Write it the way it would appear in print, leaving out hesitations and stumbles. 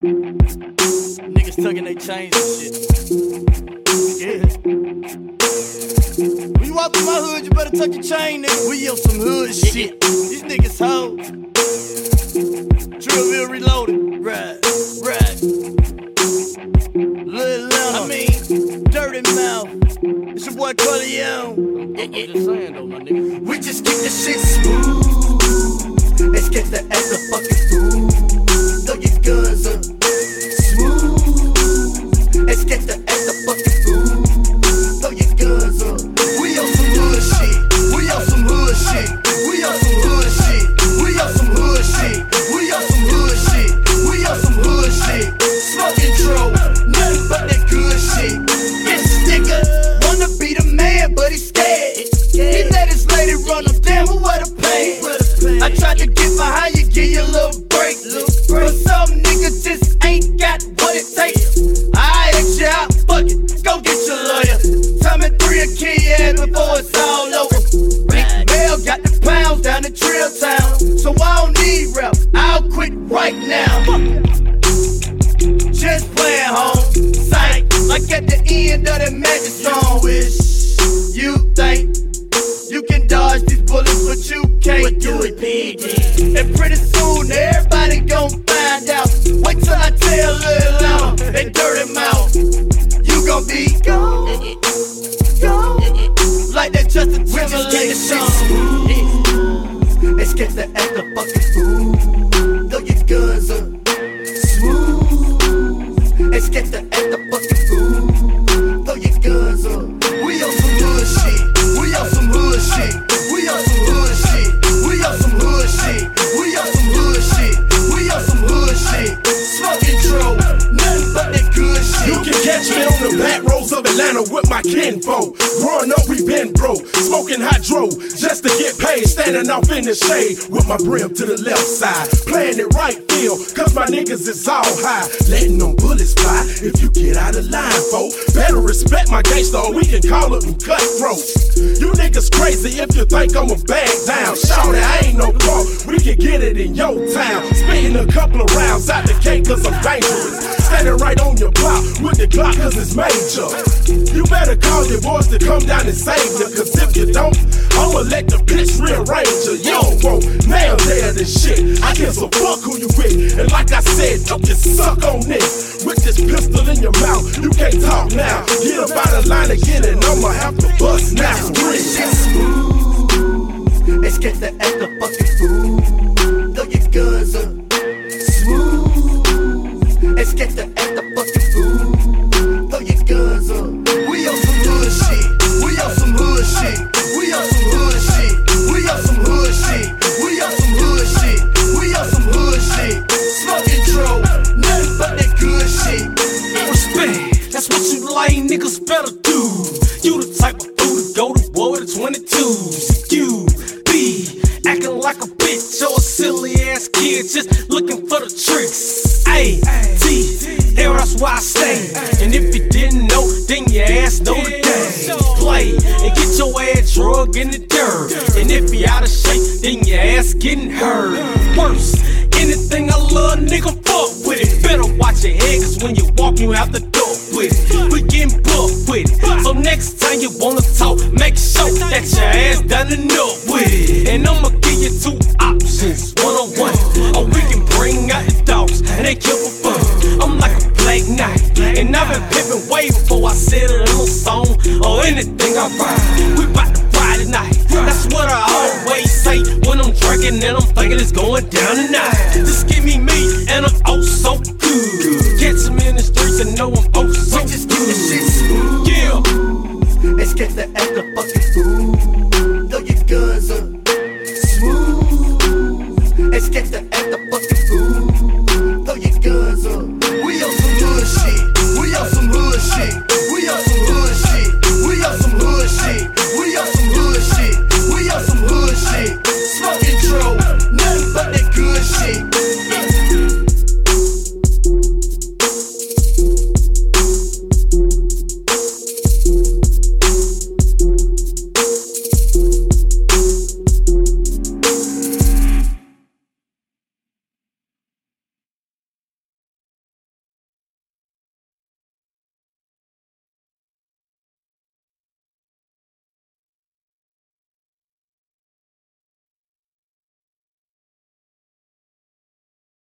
Niggas tucking their chains and shit. Yeah. When you walk through my hood, you better tuck your chain, nigga. We on some hood shit. These niggas hoes. Drillville reloaded. Right. Lil Lana. I mean, Dirty Mouth. It's your boy Corleone. I'm just saying though, my nigga. We just keep the shit smooth. Let's get the ass of fucking food. Throw your guns up. Smooth. Let's get the ass of fucking food. Throw your guns up. We on some hood shit. We on some hood shit. We on some hood shit. We on some hood shit. We on some hood shit. We on some hood shit. Smoking dro, nothing but that good shit. This nigga wanna be the man, but he's scared. He let his lady run him down, who what a pain. I tried to get behind you, give you a little break. But some niggas just ain't got what it takes. I ask you out, fuck it, go get your lawyer. Time at 3 and kill your ass before it's all over. Big Mel got the pounds down in Trill Town, so I don't need rap, I'll quit right now. Just playing home, sight, like at the end of the magic song. Wish you think you can dodge these bullets, but you can't do it, PD. And pretty soon everybody gon' find out. Wait till I tell Lil Lana and Dirty Mouth, you gon' be gone, like that Justin Timberlake song. Let's get the act of fucking food. Throw your guns up. Smooth. Let's get the act of fucking food. Throw your guns up. We on some hood shit. We on some hood shit. We on some hood shit. We on some hood shit. We on some hood shit. We on some hood shit. Smoking dro, nothing but that good shit. You can catch me on the back roads of Atlanta with my kinfolk. Growing up, we been broke, smoking hydro just to get paid. Standing off in the shade with my brim to the left side, playing it right field, cause my niggas is all high. Letting them bullets fly if you get out of line, folk. Better respect my gangster or we can call it cutthroat. You niggas crazy if you think I'ma bag down. Shawty, I ain't no punk, we can get it in your town. Spitting a couple of rounds out the cake cause I'm dangerous. Standing right on your block with the Glock cause it's major. You better call your boys to come down and save you, cause if you don't, I'ma let the bitch rearrange you. You don't want nail there this shit. I guess a fuck who you with. And like I said, you can suck on this. With this pistol in your mouth, you can't talk now. Get up out of line again and I'ma have to bust now. Let's get the act of fucking food. Throw your guns up. Smooth. Let's get the act of fucking food. Throw your guns up. We on some hood shit. We on some hood shit. We on some hood shit. We on some hood shit. We on some hood shit. We on some hood shit. Smoking dro, nothing but that good shit. Respect, that's what you lame niggas better do. You the type of fool to go to war with a 22s. You be acting like a bitch or a silly ass kid just looking for the tricks. A-T, that's why I stay. And if you didn't know, then your ass know the game. Play and get your ass drug in the dirt. And if you out of shape, then your ass getting hurt. Worse, anything I love, nigga, fuck with it. Better watch your head, cause when you walk, you have to door with it. We getting buff with it. So next time you wanna talk, make sure that your ass done enough with it. And I'ma give you two options, one-on-one. Or we can bring out the dogs, and they kill for fun. I'm like a Black Knight, and I've been pimping way before I said it on a song or anything I write. We bout to ride tonight, that's what I always say when I'm drinking and I'm thinking it's going down tonight. Just give me me, and I'm oh so good. Catch me in the streets and know I'm oh so Just get the shit smooth. Yeah. Let's get the act of fucking food. Throw your guns up. Smooth. Let's get the act of fucking food. Throw your guns up.